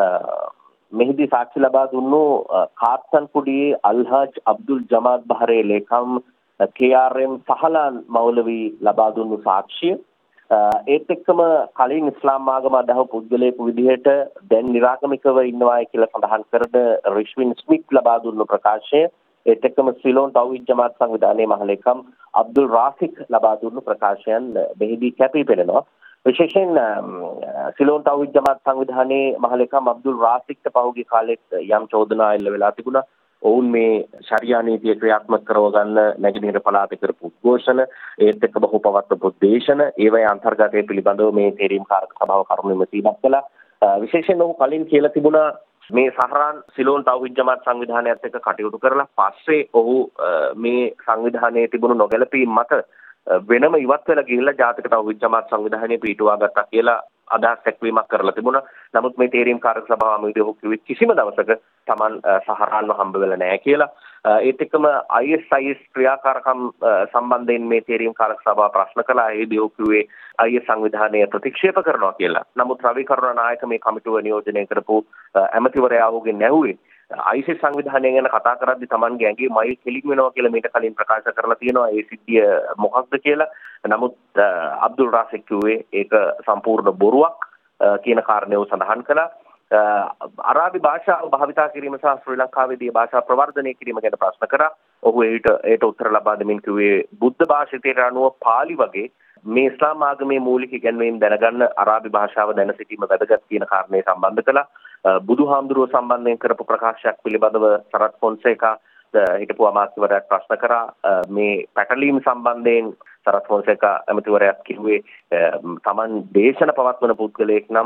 මෙහිදී සාක්ෂි ලබා දුන්නු කාත්තන්කුඩියේ අල්හාජ් අබ්දුල් ජමාත් බහරේ ලේකම් කේ ආර් එම් සහලාන් මෞලවි ලබා දුන්නු සාක්ෂිය ඒත් එක්කම කලින් ඉස්ලාම් ආගම අදහව පුද්ගලයෙකු විදිහට දැන් නිරාගමිකව ඉන්නවායි කියලා සඳහන් කරන රිෂ්වින් ස්මිත් ලබා දුන්නු ප්‍රකාශය ඒත් එක්කම සිලෝන් තෞහිද් ජමාත් සංවිධානයේ මහලේකම් අබ්දුල් රාෆික් ලබා දුන්නු ප්‍රකාශයන් මෙහිදී කැපී පෙනෙනවා. විශේෂයෙන් සිලෝන් තෞහිද් ජමාත් සංවිධානයේ මහලේකම් අබ්දුල් රාෆික්ට පහුගිය කාලෙත් යම් චෝදනා එල්ල වෙලා තිබුණා. ඔවුන් මේ ශරියා නීතිය ක්‍රියාත්මක කරව ගන්න නැගෙනහිර පළාතේ කරපු උද්ඝෝෂණ ඒත් එක්ක බහු පවත්වපු දේශන ඒවයි අන්තර්ගතය පිළිබඳව මේ තේරීම්කාරක සභාව කරුණු විමසීමක් කළා. විශේෂයෙන් ඔහු කලින් කියලා තිබුණා මේ සහරාන් සිලෝන් තෞහිද් ජමාත් සංවිධානයත් එක්ක කටයුතු කරලා පස්සේ ඔහු මේ සංවිධානයේ තිබුණු නොගැලපීම් මත වෙනම ඉවත් වෙලා ගිහිල්ලා ජාතික තෞහිද් ජමාත් සංවිධානයේ පිටුවා ගත්තා කියලා අදහස් දැක්වීමක් කරලා තිබුණා. නමුත් මේ තේරීම්කාරක සභාව මේදී ඔහු කිව්වේ කිසිම දවසක Taman සහරාන්ව හම්බ වෙලා නැහැ කියලා. ඒත් එක්කම ආයි එස් ආයි එස් ක්‍රියාකාරකම් සම්බන්ධයෙන් මේ තේරීම්කාරක සභාව ප්‍රශ්න කළා. ඒදී ඔහු කිව්වේ ආයි එස් සංවිධානය ප්‍රතික්ෂේප කරනවා කියලා. නමුත් රවි කරුණානායක මේ කමිටුව නියෝජනය කරපු ඇමතිවරයා ඔහුගෙන් නැහුවේ ආයි එස් සංවිධානය ගැන කතා කරද්දී Tamanගේ ඇඟේ මයිල් කෙලින් වෙනවා කියලා මීට කලින් ප්‍රකාශ කරලා තියෙනවා. ඒ සිද්ධිය මොකක්ද කියලා. නමුත් අබ්දුල් රාෆික් කිව්වේ ඒක සම්පූර්ණ බොරුවක් කියන කාරණේව සඳහන් කළා. අරාබි භාෂාව භාවිතා කිරීම සහ ශ්‍රී ලංකාවේදී භාෂා ප්‍රවර්ධනය කිරීම ගැන ප්‍රශ්න කරා. ඔහු ඒට ඒට උත්තර ලබා දෙමින් කිව්වේ බුද්ධ භාෂිතයට අනුව පාලි වගේ මේ ඉස්ලාම් ආගමේ මූලික ඉගැන්වීම් දැනගන්න අරාබි භාෂාව දැන සිටීම වැදගත් කියන කාරණේ සම්බන්ධ කළා. බුදුහාමුදුරුව සම්බන්ධයෙන් කරපු ප්‍රකාශයක් පිළිබඳව සරත් ෆොන්සේකා හිටපු අමාත්‍යවරයාට ප්‍රශ්න කරා. මේ පැටලීම් සම්බන්ධයෙන් සරත් ෆොන්සේකා ඇමතිවරයාත් කිව්වේ Taman දේශන පවත්වන පුද්ගලයෙක් නම්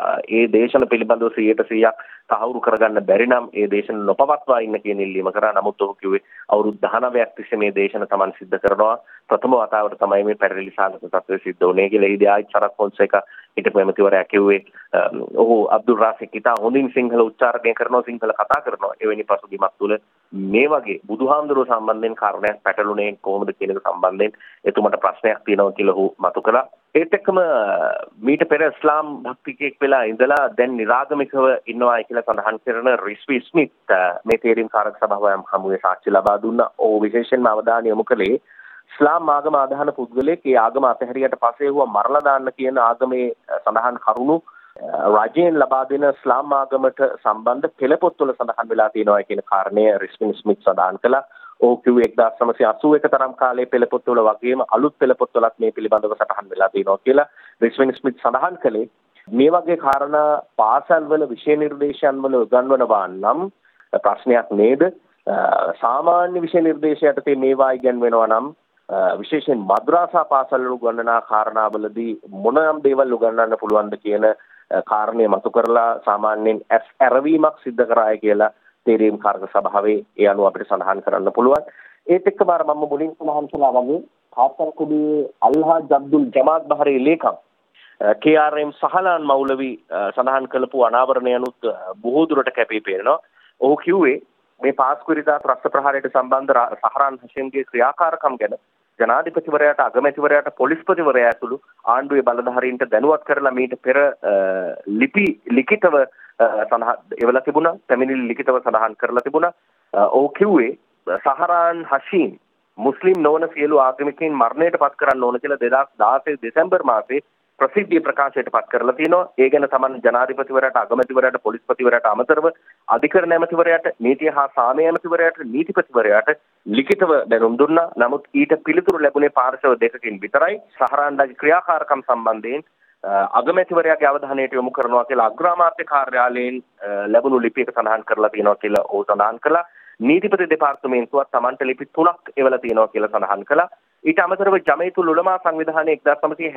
ඒ දේශන පිළිබඳව සියයට සීයක් තහවුරු කරගන්න බැරි නම් ඒ දේශන නොපවත්වා ඉන්න කියන ඉල්ලීම කරා. නමුත් ඔහු කිව්වේ අවුරුදු දහනවයක් තිස්සේ මේ දේශන Taman සිද්ධ කරනවා. ප්‍රථම වතාවට තමයි මේ පැටලී සාගත තත්ත්වය සිද්ධ වුණේ කියලා. ඒදී ආයි සරත් ෆොන්සේකා හිටපු ඇමතිවරයා කිව්වේ ඔහු අබ්දුල් රාෆික් ඉතා හොඳින් සිංහල උච්චාරණය කරනවා, සිංහල කතා කරනවා. එවැනි පසුබිමක් තුළ මේ වගේ බුදුහාමුදුරුව සම්බන්ධයෙන් කාරණයක් පැටළුනේ කොහොමද කියන එක සම්බන්ධයෙන් එතුමට ප්‍රශ්නයක් තියෙනවා කියලා ඔහු මතු කළා. ඒත් එක්කම මීට පෙර ඉස්ලාම් භක්තිකයෙක් වෙලා ඉඳලා දැන් නිරාගමිකව ඉන්නවා කියලා සඳහන් කරන රිස්වි ස්මිත් මේ තේරීම්කාරක සභාව හමුවේ සාක්ෂි ලබා දුන්නා. ඔහු විශේෂයෙන්ම අවධානය යොමු කළේ ඉස්ලාම් ආගම අදහන පුද්ගලයෙක් ඒ ආගම අතහැරියට පස්සේ වුව මරලා දාන්න කියන ආගමේ සඳහන් කරුණු රජයෙන් ලබා දෙන ඉස්ලාම් ආගමට සම්බන්ධ පෙළපොත්වල සඳහන් වෙලා තියෙනවා කියන කාරණය රිස්වින් ස්මිත් සඳහන් කළා. ඔහු කිව්වේ එක්දාස් නවසිය අසූ එක තරම් කාලයේ පෙළපොත්වල වගේම අලුත් පෙළපොත්වලත් මේ පිළිබඳව සටහන් වෙලා තියෙනවා කියලා රිස්වින් ස්මිත් සඳහන් කළේ. මේ වගේ කාරණා පාසල්වල විෂය නිර්දේශයන් වල උගන්වනවා නම් ප්‍රශ්නයක් නේද? සාමාන්‍ය විෂය නිර්දේශයට මේවා ඉගෙනවෙනවා නම් විශේෂයෙන් මද්රසා පාසල්වල උගන්වනා කාරණාවලදී මොනනම් දේවල් උගන්වන්න පුළුවන්ද කියන කාරණය මතු කරලා සාමාන්‍යයෙන් ඇස් ඇරවීමක් සිද්ධ කරාය කියලා තේරීම්කාරක සභාවේ ඒ අනුව අපිට සඳහන් කරන්න පුළුවන්. ඒත් එක්කම අර මම මුලින් සඳහන් කළා වගේ කාත්තන්කුඩියේ අල්හාජ් අබ්දුල් ජමාත් බහරේ ලේකම් කේ ආර් එම් සහලාන් මෞලවි සඳහන් කළපු අනාවරණයනුත් බොහෝ දුරට කැපී පෙනෙනවා. ඔහු කිව්වේ මේ පාස්කුරිදා ත්‍රස්ත ප්‍රහාරයට සම්බන්ධ සහරාන් හෂීම්ගේ ක්‍රියාකාරකම් ගැන ජනාධිපතිවරයාට අගමැතිවරයාට පොලිස්පතිවරයා ඇතුළු ආණ්ඩුවේ බලධාරීන්ට දැනුවත් කරලා මීට පෙර ලිපි ලිඛිතව සඳහන් එවලා තිබුණා. පැමිණිලි ලිඛිතව සඳහන් කරලා තිබුණා. ඔහු කිව්වේ සහරාන් හෂීම් මුස්ලිම් නොවන සියලු ආගමිකයින් මරණයට පත් කරන්න ඕන කියලා දෙදාස් දාසය දෙසැම්බර් මාසයේ ප්‍රසිද්ධිය ප්‍රකාශයට පත් කරලා තියෙනවා. ඒ ගැන තමන් ජනාධිපතිවරයාට අගමැතිවරයාට පොලිස්පතිවරයාට අමතරව අධිකරණ ඇමතිවරයාට නීතිය හා සාමය ඇමතිවරයාට නීතිපතිවරයාට ලිඛිතව දැනුම් දුන්නා. නමුත් ඊට පිළිතුරු ලැබුණේ පාර්ශව දෙකකින් විතරයි. සහරාන්ගේ ක්‍රියාකාරකම් සම්බන්ධයෙන් අගමැතිවරයාගේ අවධානයට යොමු කරනවා කියලා අග්‍රාමාත්‍ය කාර්යාලයෙන් ලැබුණු ලිපියක සඳහන් කරලා තියෙනවා කියලා ඔහු සඳහන් කළා. නීතිපති දෙපාර්තමේන්තුවත් තමන්ට ලිපි තුනක් එවලා තියෙනවා කියලා සඳහන් කළා. ඊට අමතරව ජමයිතුල් උලමා සංවිධානයේ එක්දාස් නවසිය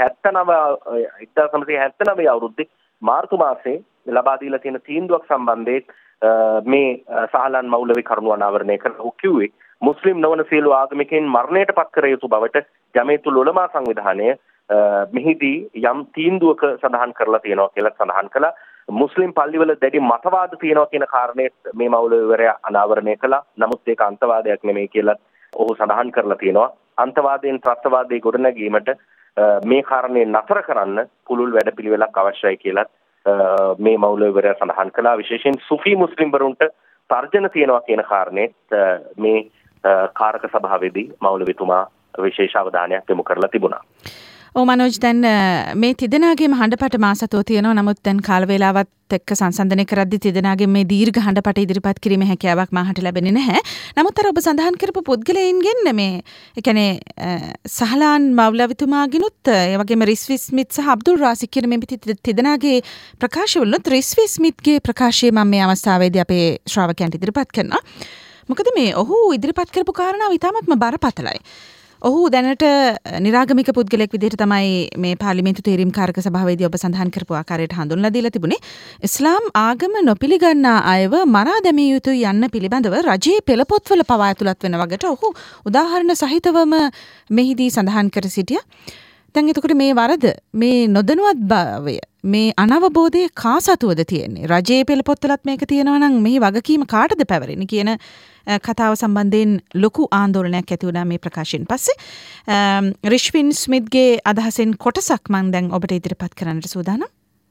හැත්තෑ නවය අවුරුද්දේ මාර්තු මාසයේ ලබා දීලා තියෙන තීන්දුවක් සම්බන්ධයෙන් මේ සහලන් මෞලවි කරුණු අනාවරණය කරලා කිව්වේ මුස්ලිම් නොවන සියලු ආගමිකයින් මරණයට පත් කර යුතු බවට ජමයිතුල් උලමා සංවිධානය මෙහිදී යම් තීන්දුවක සඳහන් කරලා තියෙනවා කියලා සඳහන් කළා. මුස්ලිම් පල්ලිවල දැඩි මතවාද තියෙනවා කියන කාරණේ මේ මෞලවිවරයා අනාවරණය කළා. නමුත් ඒක අන්තවාදයක් නෙමෙයි කියලා ඔහු සඳහන් කරලා තියෙනවා. අන්තවාදයෙන් ත්‍රස්තවාදයේ ගොඩනැගීමට මේ කාරණේ නතර කරන්න පුළුල් වැඩපිළිවෙලක් අවශ්‍යයි කියලා මේ මෞලවිවරයා සඳහන් කළා. විශේෂයෙන් සුෆි මුස්ලිම් වරුන්ට තර්ජන තියෙනවා කියන කාරණේත් මේ කාරක සභාවේදී මෞලවිතුමා විශේෂ අවධානයක් යොමු කරලා තිබුණා. ඔව් මනෝජ්, දැන් මේ තිදෙනාගේම හඬපට මාසතෝ තියෙනවා. නමුත් දැන් කාල වේලාවත් එක්ක සංසන්දනය කරද්දී තිදෙනාගේ මේ දීර්ඝ හඬපට ඉදිරිපත් කිරීමේ හැකියාවක් මාහට ලැබෙන්නේ නැහැ. නමුත් අර ඔබ සඳහන් කරපු පුද්ගලයන්ගෙන් මේ ඒ කියන්නේ සහලාන් මෞලවිතුමාගෙනුත් ඒ වගේම රිස්වි ස්මිත් සහ අබ්දුල් රාසික් කියන මේ තිදෙනාගේ ප්‍රකාශවලුත් රිස්වි ස්මිත්ගේ ප්‍රකාශය මම මේ අවස්ථාවේදී අපේ ශ්‍රාවකයන්ට ඉදිරිපත් කරනවා. මොකද මේ ඔහු ඉදිරිපත් කරපු කාරණාව ඉතාමත්ම බරපතලයි. ඔහු දැනට නිරාගමික පුද්ගලයෙක් විදිහට තමයි මේ පාර්ලිමේන්තු තේරීම් කාරක සභාවේදී ඔබ සඳහන් කරපු ආකාරයට හඳුන්ලා දීලා තිබුණේ. ඉස්ලාම් ආගම නොපිළිගන්නා අයව මරා දැමිය යුතුයි යන්න පිළිබඳව රජයේ පෙළපොත්වල පවා ඇතුළත් වෙන වගට ඔහු උදාහරණ සහිතවම මෙහිදී සඳහන් කර සිටියා. දැන් එතකොට මේ වරද, මේ නොදැනුවත් භාවය, මේ අනවබෝධය කා සතුවද තියෙන්නේ? රජයේ පෙළපොත්වලත් මේක තියෙනවා නම් මෙහි වගකීම කාටද පැවරෙන්නේ කියන කතාව සම්බන්ධයෙන් ලොකු ආందోලනයක් ඇති වුණා මේ ප්‍රකාශයෙන් පස්සේ. රිෂ්වින් ස්මිත්ගේ අදහසෙන් කොටසක් මම දැන් ඔබට ඉදිරිපත් කරන්නට සූදානම්.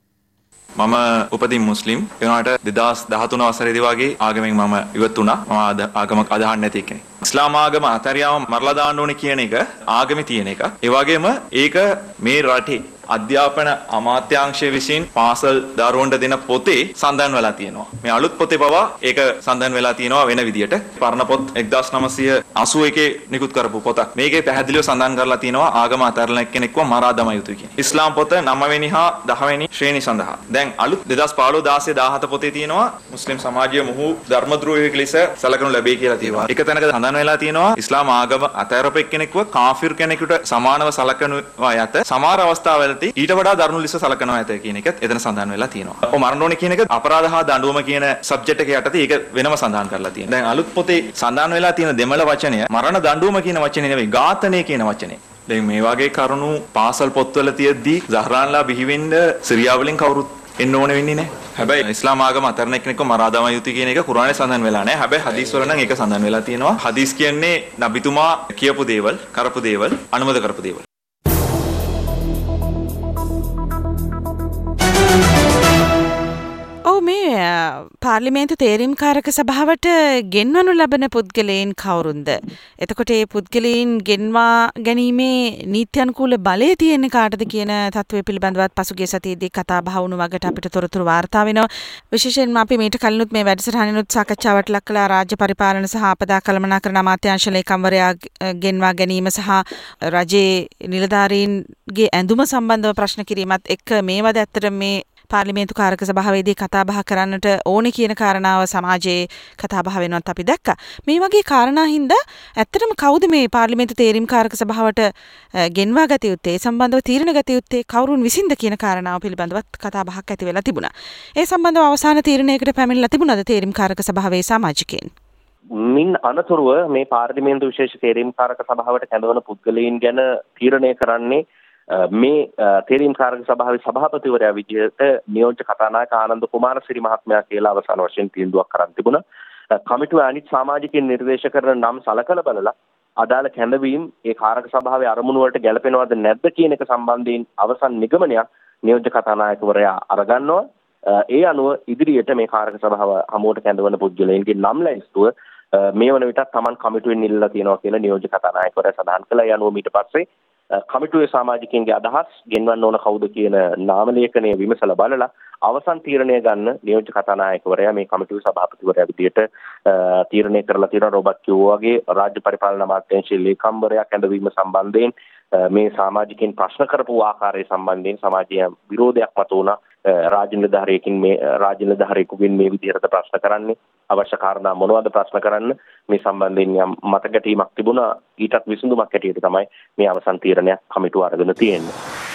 මම උපතින් මුස්ලිම්. ඒ වුණාට දෙදාස් දහතුන වසරේදී වගේ ආගමෙන් මම ඉවත් වුණා. මම ආගමක් අදහන්නේ නැති කෙනෙක්. ඉස්ලාම් ආගම අතරියාම මරලා දාන්න ඕනේ කියන එක ආගමේ තියෙන එක. ඒ වගේම ඒක මේ රටේ අධ්‍යාපන අමාත්‍යාංශය විසින් පාසල් දරුවන්ට දෙන පොතේ සඳහන් වෙලා තියෙනවා. මේ අලුත් පොතේ පවා ඒක සඳහන් වෙලා තියෙනවා වෙන විදියට. පරණ පොත් එක්දාස් නවසිය අසූ එකේ නිකුත් කරපු පොතක්. මේකේ පැහැදිලිව සඳහන් කරලා තියෙනවා ආගම අතහැරලා කෙනෙක්ව මරා දමා යුතුයි කියන. ඉස්ලාම් පොත නව වෙනි හා දහ වෙනි ශ්‍රේණි සඳහා. දැන් අලුත් දෙදාස් පහළොව දාසය දාහත පොතේ තියෙනවා මුස්ලිම් සමාජය මොහු ධර්මද්‍රෝහියෙක් ලෙස සැලකනු ලැබේ කියලා තියෙනවා. එක තැනක සඳහන් වෙලා තියෙනවා ඉස්ලාම් ආගම අතහැරපු එක්කෙනෙක්ව කාෆිර් කෙනෙකුට සමානව සැලකනවා යත සමහර අවස්ථාවලදී ඊට වඩා දරුණු ලෙස සලකනවා ඇත කියන එකත් එතන සඳහන් වෙලා තියෙනවා. ඔය මරණ ඕනේ කියන එක අපරාධ හා දඬුවම කියන සබ්ජෙක්ට් එක යටතේ ඒක වෙනම සඳහන් කරලා තියෙනවා. දැන් අලුත් පොතේ සඳහන් වෙලා තියෙන දෙමළ වචනය මරණ දඬුවම කියන වචනේ නෙවෙයි ඝාතනය කියන වචනේ. දැන් මේ වගේ කරුණු පාසල් පොත්වල තියෙද්දී සහරාන්ලා බිහි වෙන්න සිරියා වලින් කවුරුත් එන්න ඕන වෙන්නේ නැහැ. හැබැයි ඉස්ලාම් ආගම අතරන කෙනෙක්ව මරා දමා යුතුයි කියන එක කුරානයේ සඳහන් වෙලා නැහැ. හැබැයි හදීස් වල නම් ඒක සඳහන් වෙලා තියෙනවා. හදීස් කියන්නේ නබිතුමා කියපු දේවල්, කරපු දේවල්, අනුමත කරපු දේවල්. ඔව්, මේ පාර්ලිමේන්තු තේරීම් කාරක සභාවට ගෙන්වනු ලබන පුද්ගලයන් කවුරුන්ද? එතකොට මේ පුද්ගලයන් ගෙන්වා ගැනීමේ නීති අනුකූල බලය තියෙන්නේ කාටද කියන තත්ත්වය පිළිබඳවත් පසුගිය සතියේදී කතා බහ වුණු වගට අපිට තොරතුරු වාර්තා වෙනවා. විශේෂයෙන්ම අපි මේට කලිනුත් මේ වැඩසටහනිනුත් සාකච්ඡාවට ලක් කළා රාජ්‍ය පරිපාලන සහ අපදා කළමනාකරණ අමාත්‍යාංශ ලේකම්වරයා ගෙන්වා ගැනීම සහ රජයේ නිලධාරීන්ගේ ඇඳුම සම්බන්ධව ප්‍රශ්න කිරීමත් එක්ක මේවද ඇත්තට මේ පාර්ලිමේන්තු කාරක සභාවේදී කතා බහ කරන්නට ඕනේ කියන කාරණාව සමාජයේ කතා බහ වෙනවත් අපි දැක්කා. මේ වගේ කාරණා හින්දා ඇත්තටම කවුද මේ පාර්ලිමේන්තු තේරීම් කාරක සභාවට ගෙන්වා ගත යුත්තේ, සම්බන්ධව තීරණ ගත යුත්තේ කවුරුන් විසින්ද කියන කාරණාව පිළිබඳවත් කතා බහක් ඇති වෙලා තිබුණා. ඒ සම්බන්ධව අවසාන තීරණයකට පැමිණලා තිබුණාද තේරීම් කාරක සභාවේ සමාජිකයන්? මින් අනතුරුව මේ පාර්ලිමේන්තු විශේෂ තේරීම් කාරක සභාවට කැඳවන පුද්ගලයන් ගැන තීරණය කරන්නේ මේ තේරීම් කාරක සභාවේ සභාපතිවරයා විදිහට නියෝජ්‍ය කතානායක ආනන්ද කුමාරසිරි මහත්මයා කියලා අවසාන වශයෙන් තීන්දුවක් කරන් තිබුණා. කමිටුව අනිත් සමාජිකයන් නිර්දේශ කරන නම් සලකලා බලලා අදාළ කැඳවීම් ඒ කාරක සභාවේ අරමුණු වලට ගැලපෙනවද නැද්ද කියන එක සම්බන්ධයෙන් අවසන් නිගමනයක් නියෝජ්‍ය කතානායකවරයා අරගන්නවා. ඒ අනුව ඉදිරියට මේ කාරක සභාව හමුවට කැඳවන පුද්ගලයන්ගේ නම් ලැයිස්තුව මේ වන විටත් Taman කමිටුවෙන් ඉල්ලලා තියෙනවා කියලා නියෝජ්‍ය කතානායකවරයා සඳහන් කළා. ඒ අනුව ඊට පස්සේ කමිටුවේ සමාජිකයන්ගේ අදහස් ගෙන්වන්න ඕන කවුද කියන නාම ලේඛනය විමසලා බලලා අවසන් තීරණය ගන්න නියෝජ්‍ය කතානායකවරයා මේ කමිටුවේ සභාපතිවරයා විදියට තීරණය කරලා තියෙනවා. රොබර්ට් කිව්වා වගේ රාජ්‍ය පරිපාලන අමාත්‍යාංශයේ ලේකම්වරයා කැඳවීම සම්බන්ධයෙන් මේ සමාජිකයන් ප්‍රශ්න කරපු ආකාරය සම්බන්ධයෙන් සමාජීය විරෝධයක් මත වුණා. රාජ්‍ය නිලධාරියකින් මේ රාජ්‍ය නිලධාරියෙකුගෙන් මේ විදිහට ප්‍රශ්න කරන්නේ අවශ්‍ය කාරණා මොනවද ප්‍රශ්න කරන්න මේ සම්බන්ධයෙන් යම් මතගැටීමක් තිබුණා. ඊටත් විසඳුමක් ඇටියට තමයි මේ අවසන් තීරණයක් කමිටුව අරගෙන තියෙන්නේ.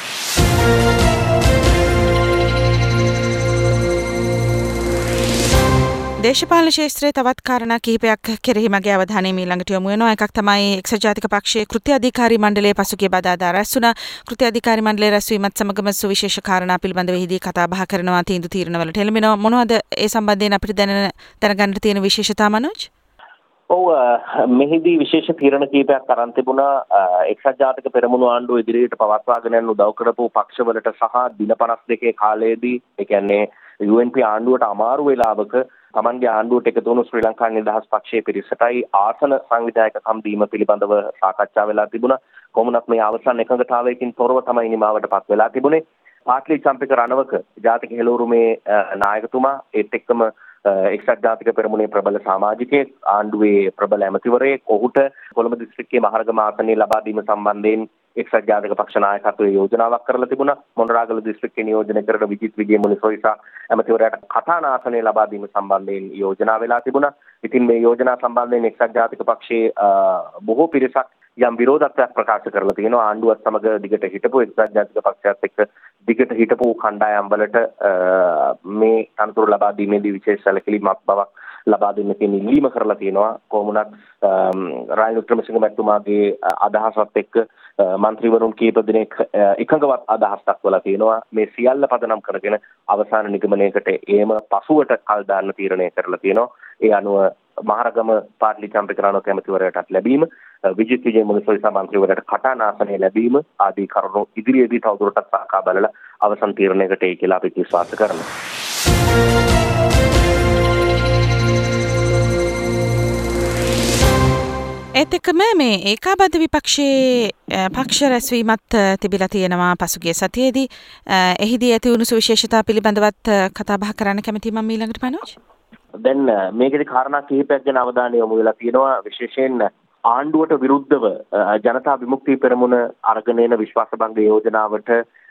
දේශපාලන ශාස්ත්‍රයේ තවත් කාරණා කිහිපයක් කෙරෙහි මගේ අවධානය ඊළඟට යොමු වෙනවා. එකක් තමයි එක්සත් ජාතික පක්ෂයේ කෘත්‍ය අධිකාරී මණ්ඩලයේ පසුගිය බදාදා රැස් වුණා. කෘත්‍ය අධිකාරී මණ්ඩලයේ රැස්වීමත් සමගම සුවිශේෂ කාරණා පිළිබඳව එහිදී කතා බහ කරනවා, තීන්දුව තීරණවලට එළඹෙනවා. මොනවද ඒ සම්බන්ධයෙන් අපිට දැන දැනගන්න තියෙන විශේෂතා මනෝජ්? ඔව් මෙහිදී විශේෂ තීරණ කීපයක් අරන් තිබුණා. එක්සත් ජාතික පෙරමුණු ආණ්ඩුව ඉදිරියට පවත්වාගෙන යන උදව් කරපු පක්ෂවලට සහ දින පනස් දෙකේ කාලයේදී ඒ කියන්නේ යූ එන් පී ආණ්ඩුවට අමාරු වෙලාවක තමන්ගේ ආණ්ඩුවට එකතු වුණු ශ්‍රී ලංකා නිදහස් පක්ෂයේ පිරිසටයි ආසන සංවිධායකකම් දීම පිළිබඳව සාකච්ඡා වෙලා තිබුණා. කොමුණක් මේ අවසන් එකඟතාවයකින් තොරව තමයි නිමාවටපත් වෙලා තිබුණේ. පාට්ලි චම්පික රණවක ජාතික හෙළවුරුමේ නායකතුමා ඒත් එක්කම එක්සත් ජාතික පෙරමුණේ ප්‍රබල සමාජිකයෙක්, ආණ්ඩුවේ ප්‍රබල ඇමතිවරයෙක්, ඔහුට කොළඹ දිස්ත්‍රික්කයේ මහරගම ආසනයේ ලබා දීම සම්බන්ධයෙන් එක්සත් ජාතික පක්ෂ නායකත්වයේ යෝජනාවක් කරලා තිබුණා. මොනරාගල දිස්ත්‍රික්කයේ නියෝජනය කරන විජිත් විජේමුනි සොයිසා ඇමතිවරයාට කතාන ආසනය ලබා දීම සම්බන්ධයෙන් යෝජනා වෙලා තිබුණා. ඉතින් මේ යෝජනා සම්බන්ධයෙන් එක්සත් ජාතික පක්ෂයේ බොහෝ පිරිසක් යම් විරෝධත්වයක් ප්‍රකාශ කරලා තියෙනවා. ආණ්ඩුවත් සමග දිගට හිටපු එක්සත් ජාතික පක්ෂයත් එක්ක දිගට හිටපු කණ්ඩායම් වලට මේ තනතුරු ලබා දීමේදී විශේෂ සැලකිලිමත් බවක් ලබා දෙන්න කියන ඉල්ලීම කරලා තියෙනවා. කොමුණත් රාජ් වික්‍රමසිංහ මැතිතුමාගේ අදහසත් එක්ක මන්ත්‍රීවරුන් කීප දෙනෙක් එකඟවත් අදහස් දක්වලා තියෙනවා. මේ සියල්ල පදනම් කරගෙන අවසාන නිගමනයකට ඒම පසුවට කල් දාන්න තීරණය කරලා තියෙනවා. ඒ අනුව මහරගම පාට්ලි චම්පික රණවක ඇමතිවරයාටත් ලැබීම, විජිත් විජේමුනි සොයිසා මන්ත්‍රීවරයාට කටාන ආසනය ලැබීම ආදී කරුණු ඉදිරියේදී තවදුරටත් සාකච්ඡා බලලා අවසන් තීරණයකට ඒ කියලා අපි විශ්වාස කරනවා. ඒත් එක්කම මේ ඒකාබද්ධ විපක්ෂයේ පක්ෂ රැස්වීමත් තිබිලා තියෙනවා පසුගිය සතියේදී. එහිදී ඇති වුණු සුවිශේෂතා පිළිබඳවත් කතා බහ කරන්න කැමතියි මම ඊළඟට මනෝජ්. දැන් මේකේ කාරණා කිහිපයක් ගැන අවධානය යොමු වෙලා තියෙනවා. විශේෂයෙන් ආණ්ඩුවට විරුද්ධව ජනතා විමුක්ති පෙරමුණ අරගෙන එන විශ්වාසභංග යෝජනාවට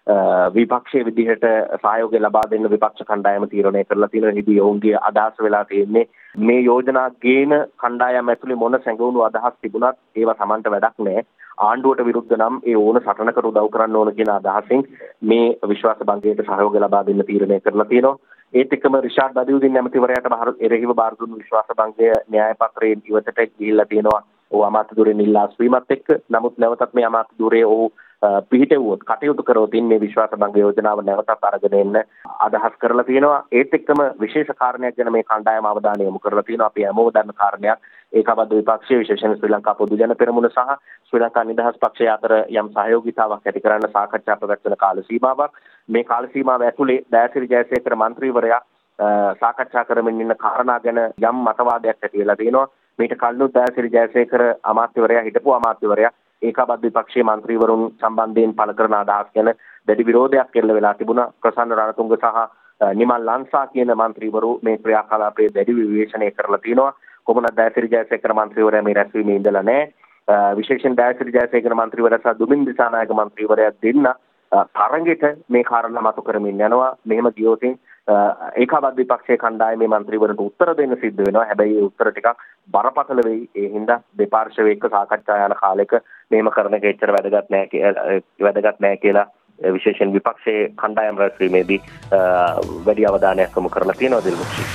විපක්ෂයේ විදිහට සහයෝගය ලබා දෙන්න විපක්ෂ කණ්ඩායම තීරණය කරලා තියෙනවා. එහිදී ඔවුන්ගේ අදහස් වෙලා තියෙන්නේ මේ යෝජනා ගේන කණ්ඩායම් ඇතුලේ මොන සැඟවුණු අදහස් තිබුණත් ඒවා Tamanට වැඩක් නැහැ. ආණ්ඩුවට විරුද්ධ නම් ඒ ඕන සටනකට උදව් කරන්න ඕන කියන අදහසින් මේ විශ්වාසභංගයට සහයෝගය ලබා දෙන්න තීරණය කරලා තියෙනවා. ඒත් එක්කම රිෂාඩ් බදියුදීන් ඇමතිවරයාට එරෙහිව බාර දුන්නු විශ්වාසභංගය න්‍යාය පත්‍රයෙන් ඉවතට ගිහිල්ලා තියෙනවා. ඔහු අමාත්‍ය ධුරයෙන් ඉල්ලා අස්වීමත් එක්ක. නමුත් නැවතත් මේ අමාත්‍ය ධුරයේ ඔහු පිහිටෙව්වොත් කටයුතු කරොත් මේ විශ්වාසභංග යෝජනාව නැවතත් අරගෙන එන්න අදහස් කරලා තියෙනවා. ඒත් එක්කම විශේෂ කාරණයක් ගැන මේ කණ්ඩායම අවධානය යොමු කරලා තියෙනවා. අපි හැමෝම දන්න කාරණයක්. ඒකාබද්ධ විපක්ෂයේ විශේෂයෙන් ශ්‍රී ලංකා පොදු ජන පෙරමුණ සහ ශ්‍රී ලංකා නිදහස් පක්ෂය අතර යම් සහයෝගීතාවක් ඇති කරන්න සාකච්ඡා පැවැත්වෙන කාල සීමාවක්. මේ කාල සීමාව ඇතුලේ දයාසිරි ජයසේකර මන්ත්‍රීවරයා සාකච්ඡා කරමින් ඉන්න කාරණා ගැන යම් මතවාදයක් ඇති වෙලා තියෙනවා. මේට කලිනුත් දයාසිරි ජයසේකර අමාත්‍යවරයා හිටපු අමාත්‍යවරයා ඒකාබද්ධ විපක්ෂයේ මන්ත්‍රීවරුන් සම්බන්ධයෙන් පළ කරන අදහස් ගැන දැඩි විරෝධයක් එල්ල වෙලා තිබුණා. ප්‍රසන්න රණතුංග සහ නිමල් ලන්සා කියන මන්ත්‍රීවරු මේ ක්‍රියාකලාපයේ දැඩි විවේචනය කරලා තිනවා. කොමුණත් දයාසිරි ජයසේකර මන්ත්‍රීවරයා මේ රැස්වීමේ ඉඳලා නැහැ. විශේෂයෙන් දයාසිරි ජයසේකර මන්ත්‍රීවරයා සහ දුමින් දිසානායක මන්ත්‍රීවරයා දෙන්න තරඟෙට මේ කාරණා මතු කරමින් යනවා. මෙහෙම ගියොත් ඒකාබද්ධ විපක්ෂයේ කණ්ඩායමේ මන්ත්‍රීවරුන්ට උත්තර දෙන්න සිද්ධ වෙනවා. හැබැයි ඒ උත්තර ටිකක් බරපතල වෙයි. ඒ හින්දා දෙපාර්ශ්වයේ එක්ක සාකච්ඡා යන කාලෙක මෙහෙම කරන එක එච්චර වැදගත් නැහැ වැදගත් නැහැ කියලා විශේෂයෙන් විපක්ෂයේ කණ්ඩායම් රැස්වීමේදී වැඩි අවධානයක් යොමු කරලා තියෙනවා දිල්මුක්ෂි.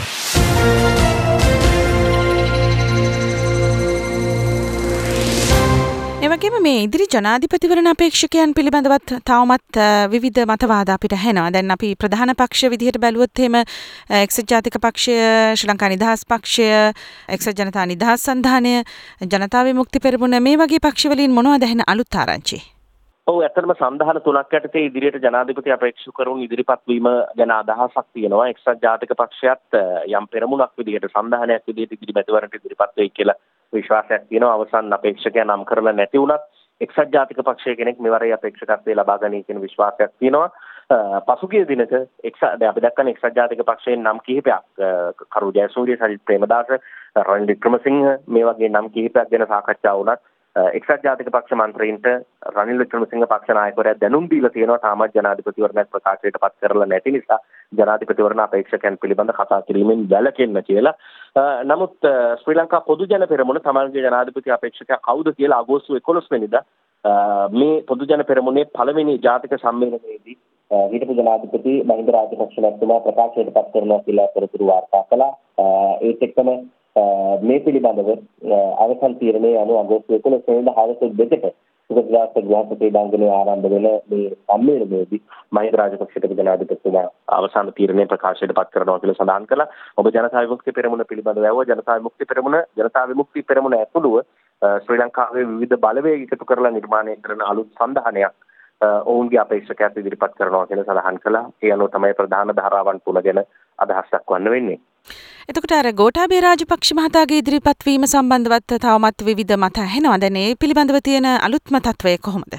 එවැගේම වගේම මේ ඉදිරි ජනාධිපතිවරණ අපේක්ෂකයන් පිළිබඳවත් තවමත් විවිධ මතවාද අපිට ඇහෙනවා. දැන් අපි ප්‍රධාන පක්ෂ විදිහට බැලුවොත් එහෙම එක්සත් ජාතික පක්ෂය, ශ්‍රී ලංකා නිදහස් පක්ෂය, එක්සත් ජනතා නිදහස් සන්ධානය, ජනතා විමුක්ති පෙරමුණ මේ වගේ පක්ෂ වලින් මොනවද ඇහෙන අලුත් ආරංචි? ඔව් ඇත්තටම සංධාන තුනක් යටතේ ඉදිරියට ජනාධිපති අපේක්ෂකවරුන් ඉදිරිපත් වීම ගැන අදහසක් තියෙනවා. එක්සත් ජාතික පක්ෂයත් යම් පෙරමුණක් විදිහට සංධානයක් විදිහට ඉදිරි මැතිවරණයට ඉදිරිපත් වෙයි කියලා විශ්වාසයක් තියෙනවා. අවසන් අපේක්ෂකයා නම් කරලා නැති වුණත් එක්සත් ජාතික පක්ෂය කෙනෙක් මෙවරේ අපේක්ෂකත්වයේ ලබා ගනී කියන විශ්වාසයක් තියෙනවා. පසුගිය දිනක එක්සත් අපි දැක්කනේ එක්සත් ජාතික පක්ෂයෙන් නම් කිහිපයක් කරු ජයසූරිය, සජිත් ප්‍රේමදාස, රනිල් වික්‍රමසිංහ මේ වගේ නම් කිහිපයක් ගැන සාකච්ඡා වුණත් එක්සත් ජාතික පක්ෂ මන්ත්‍රීන්ට රනිල් වික්‍රමසිංහ පක්ෂ නායකවරයා දැනුම් දීලා තියෙනවා තාමත් ජනාධිපතිවරණයක් ප්‍රකාශයට පත් කරලා නැති නිසා ජනාධිපතිවරණ අපේක්ෂකයන් පිළිබඳ කතා කිරීමෙන් වැළකෙන්න කියලා. නමුත් ශ්‍රී ලංකා පොදු ජන පෙරමුණ තමන්ගේ ජනාධිපති අපේක්ෂකයා කවුද කියලා අගෝස්තු එකොළොස් වෙනිදා මේ පොදු ජන පෙරමුණේ පළවෙනි ජාතික සම්මේලනයේදී හිටපු ජනාධිපති මහින්ද රාජපක්ෂ මහත්මයා ප්‍රකාශයට පත් කරනවා කියලා තොරතුරු වාර්තා කළා. ඒත් එක්කම මේ පිළිබඳව අවසන් තීරණය අනුව අගෝස්තු එකොළොස් වෙනිදා හවස දෙකට උපදේශක ග්‍රාහක දාංගනේ ආරම්භ වෙන මේ සම්මේලනයේදී මහින්ද රාජපක්ෂට ජනාධිපතිතුමා අවසන් තීරණය ප්‍රකාශයට පත් කරනවා කියලා සඳහන් කළා. ඔබ ජනතා විමුක්ති පෙරමුණ පිළිබඳව ඇහුවා. ජනතා විමුක්ති පෙරමුණ ජනතා විමුක්ති පෙරමුණ ඇතුළුව ශ්‍රී ලංකාවේ විවිධ බලවේග එකතු කරලා නිර්මාණය කරන අලුත් සංධානයක් ඔවුන්ගේ අපේක්ෂකයන්ට ඉදිරිපත් කරනවා කියලා සඳහන් කළා. ඒ අනුව තමයි ප්‍රධාන ධාරාවන් තුන ගැන අදහස් දක්වන්න වෙන්නේ. එතකොට අර ගෝඨාභය රාජපක්ෂ මහතාගේ ඉදිරිපත් වීම සම්බන්ධවත් තවමත් විවිධ මත ඇහෙනවා. දැන් ඒ පිළිබඳව තියෙන අලුත්ම තත්වය කොහොමද?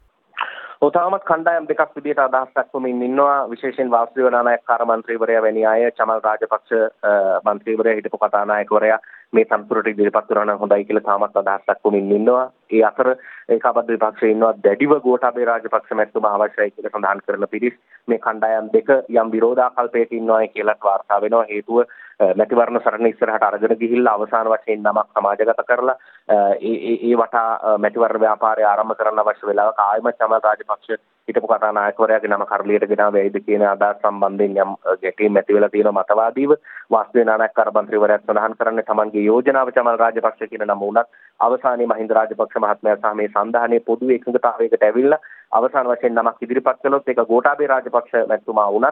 ඔව් තවමත් කණ්ඩායම් දෙකක් විදිහට අදහස් දක්වමින් ඉන්නවා. විශේෂයෙන් වාසුදේව නානායක කාර්ය මන්ත්‍රීවරයා වැනි අය, චමල් රාජපක්ෂ මන්ත්‍රීවරයා හිටපු කතානායකවරයා මේ සම්පූර්ණ ඉදිරිපත් කරනවා නම් හොඳයි කියලා තාමත් අදහස් දක්වමින් ඉන්නවා. ඒ අතර ඒකාබද්ධ විපක්ෂයේ ඉන්නවා දැඩිව ගෝඨාභය රාජපක්ෂ මැතිතුමා අවශ්‍යයි කියලා සඳහන් කරන පිරිස් මේ කණ්ඩායම් දෙක යම් විරෝධාකල්පයක ඉන්නවායි කියලා වාර්තා වෙනවා. හේතුව මැතිවරණ සරණ ඉස්සරහට අරගෙන ගිහිල්ලා අවසාන වශයෙන් නමක් සමාජගත කරලා ඒ ඒ වටා මැතිවරණ ව්‍යාපාරය ආරම්භ කරන්න අවශ්‍ය වෙලාවක ආයම චමල් රාජපක්ෂ හිටපු කතානායකවරයාගේ නම කරලියට ගෙනාව වෙයිද කියන අදහස් සම්බන්ධයෙන් යම් ගැටීම් ඇති වෙලා තියෙනවා මතවාදීව. වාසුදේව නානායක කාර්ය මන්ත්‍රීවරයා සඳහන් කරන්නේ තමන්ගේ යෝජනාව චමල් රාජපක්ෂ කියන නම උනත් අවසානයේ මහින්ද රාජපක්ෂ මහත්මයා සහ මේ සංධානයේ පොදු එකඟතාවයකට ඇවිල්ලා අවසාන වශයෙන් නමක් ඉදිරිපත් කළොත් ඒක ගෝඨාභය රාජපක්ෂ මැතිතුමා වුණත්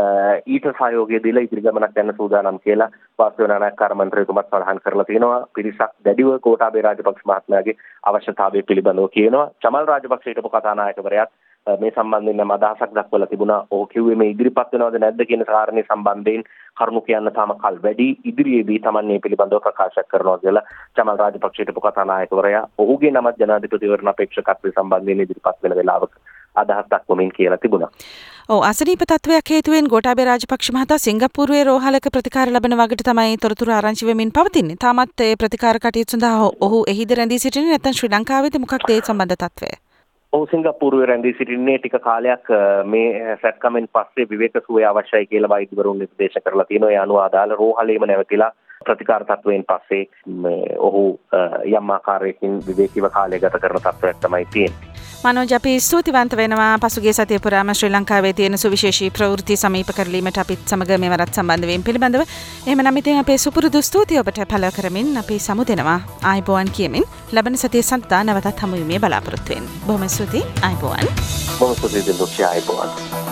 ඊට සහයෝගය දීලා ඉදිරි ගමනක් යන්න සූදානම් කියලා වාසුදේව නානායක කාර්ය මන්ත්‍රීතුමත් සඳහන් කරලා තියෙනවා. පිරිසක් දැඩිව ගෝඨාභය රාජපක්ෂ මහත්මයාගේ අවශ්‍යතාවය පිළිබඳව කියනවා. චමල් රාජපක්ෂ හිටපු කතානායකවරයාත් මේ සම්බන්ධයෙන් නම් අදහසක් දක්වලා තිබුණා. ඔහු කිව්වේ මේ ඉදිරිපත් වෙනවද නැද්ද කියන කාරණේ සම්බන්ධයෙන් කරුණු කියන්න තාම කල් වැඩි. ඉදිරියේදී Taman මේ පිළිබඳව ප්‍රකාශ කරනවා කියලා චමල් රාජපක්ෂ හිටපු කතානායකවරයා ඔහුගේ නම ජනාධිපතිවරණ අපේක්ෂකත්වයේ සම්බන්ධයෙන් ඉදිරිපත් වෙන වෙලාවක අදහස් දක්වමින් කියලා තිබුණා. ඔව් අසනීප තත්වයක් හේතුවෙන් ගෝඨාභය රාජපක්ෂ මහතා සිංගප්පූරුවේ රෝහලක ප්‍රතිකාර ලබන වගට තමයි තොරතුරු ආරංචි වෙමින් පවතින්නේ. තාමත් ඒ ප්‍රතිකාර කටයුතු සඳහා ඔහු එහිද රැඳී සිටින්නේ නැත්නම් ශ්‍රී ලංකාවේද මොකක්ද ඒ සම්බන්ධ තත්වය? ඔහු සිංගප්පූරුවේ රැඳී සිටින්නේ ටික කාලයක් මේ සැත්කමෙන් පස්සේ විවේක සුවය අවශ්‍යයි කියලා වෛද්‍යවරුන් නිර්දේශ කරලා තියෙනවා. ඒ අනුව අදාළ රෝහලේම නැවතිලා ප්‍රතිකාර තත්වයෙන් පස්සේ ඔහු යම් ආකාරයකින් විවේකීව කාලය ගත කරන තත්වයක් තමයි තියෙන්නේ. මනෝජ් අපි ස්තුතිවන්ත වෙනවා පසුගිය සතිය පුරාම ශ්‍රී ලංකාවේ තියෙන සුවිශේෂී ප්‍රවෘත්ති සමීප කරලීමට අපිත් සමග මෙවරත් සම්බන්ධ වීම පිළිබඳව. එහෙමනම් ඉතින් අපේ සුපුරුදු ස්තුතිය ඔබට පළ කරමින් අපි සමු දෙනවා ආයිබෝවන් කියමින් ලබන සතියේ සඳහා නැවතත් හමු වීමේ බලාපොරොත්තු වෙන්න. බොහොම ස්තුතියි ආයිබෝවන්. බොහොම ස්තුතියි දිලුක්ෂි ආයිබෝවන්.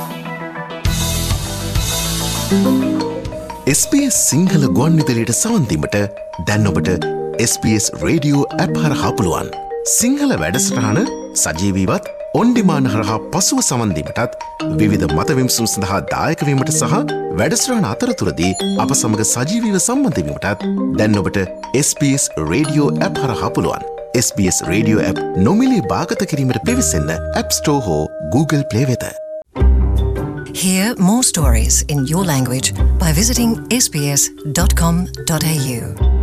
S B S සිංහල ගුවන්විදුලියට සවන් දීමට දැන් ඔබට S B S radio app හරහා පුළුවන්. සිංහල වැඩසටහන සජීවීවත් ඔන් ඩිමාන්ඩ් හරහා පසුව සවන් දීමටත් විවිධ මතවිමසුම් සඳහා දායක වීමට සහ වැඩසටහන අතරතුරදී අප සමග සජීවීව සම්බන්ධ වීමටත් දැන් ඔබට S B S radio app හරහා පුළුවන්. S B S radio app නොමිලේ භාගත කිරීමට පිවිසෙන්න App Store හෝ Google Play වෙත. Hear more stories in your language by visiting s b s dot com dot a u.